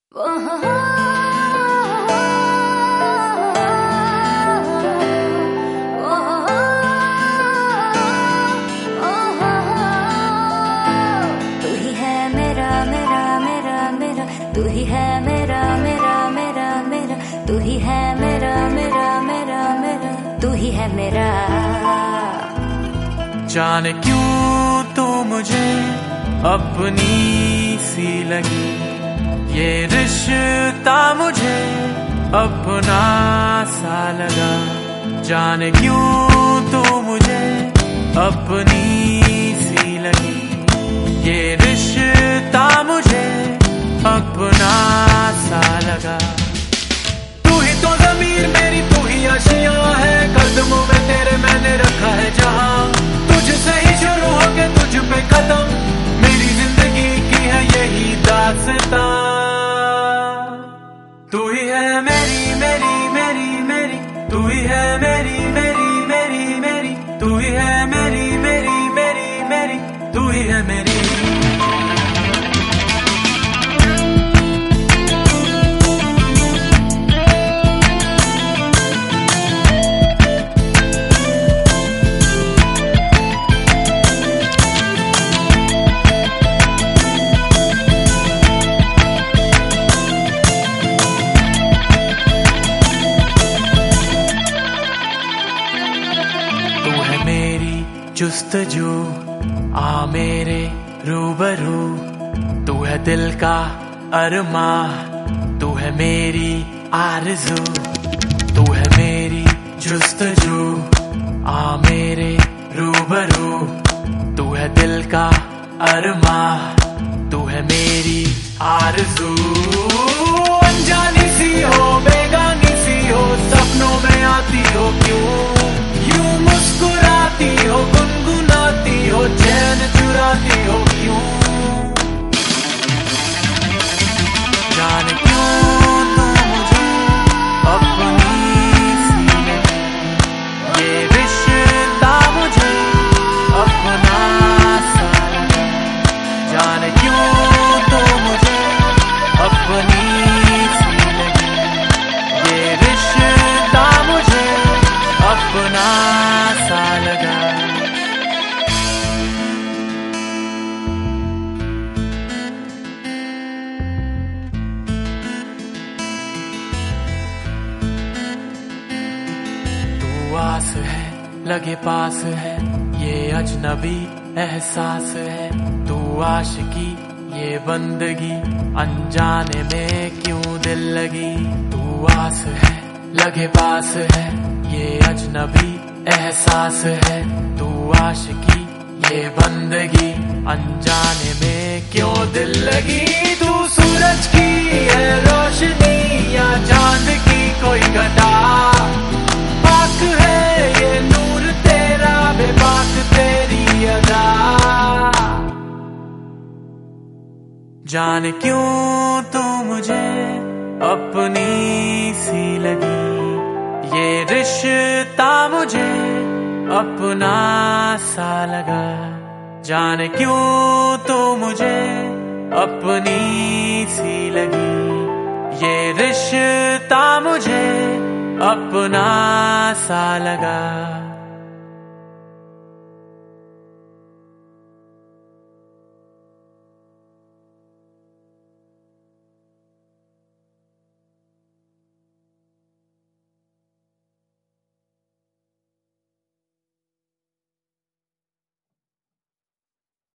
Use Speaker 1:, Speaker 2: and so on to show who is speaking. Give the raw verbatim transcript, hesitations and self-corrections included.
Speaker 1: तू ही है मेरा मेरा मेरा मेरा तू ही है मेरा मेरा मेरा मेरा तू ही है मेरा मेरा मेरा मेरा तू ही है मेरा।
Speaker 2: जाने क्यों तू मुझे अपनी सी लगी, ये रिश्ता मुझे अपना सा लगा। जाने क्यों तू मुझे अपनी सी लगी, ये रिश्ता मुझे अपना सा लगा। तू ही तो ज़मीर मेरी, तू ही आशियां है, कदमों में तेरे मैंने रखा है जहां। तुझसे ही शुरू होके तुझ पे खत्म, मेरी जिंदगी की है यही दास्तां। तू ही है मेरी मेरी मेरी मेरी, तू ही है मेरी मेरी मेरी मेरी, तू ही है मेरी मेरी मेरी मेरी, तू ही है मेरी। जुस्तजू आ मेरे रूबरू, तू है दिल का अरमा, तू है मेरी आरज़ू। तू है मेरी जुस्तजू आ मेरे रूबरू, तू है दिल का अरमा, तू है मेरी आरज़ू। अनजानी सी हो बेगानी सी हो, सपनों में आती हो क्यों, यूं मुस्कुराती हो गुनगुनाती हो, चैन चुराती हो क्यों। जाने क्यों तू मुझे अपनी सी लगी, ये रिश्ता मुझे अपना सा लगा। जाने क्यों तू मुझे अपनी सी लगी, ये रिश्ता मुझे अपना सा लगा। तू आस है लगे पास है, ये अजनबी एहसास है। तू आशिकी ये बंदगी, अनजाने में क्यों दिल लगी। तू आस है लगे पास है, ये अजनबी एहसास है। तू आशिकी ये बंदगी, अनजाने में क्यों दिल लगी। तू सूरज की है रोशनी या चांद की कोई घटा, पाक है ये नूर तेरा बेबाक तेरी अदा। जाने क्यों तू मुझे अपनी सी लगी, ये रिश्ता मुझे अपना सा लगा। जाने क्यों तू मुझे अपनी सी लगी, ये रिश्ता मुझे अपना सा लगा।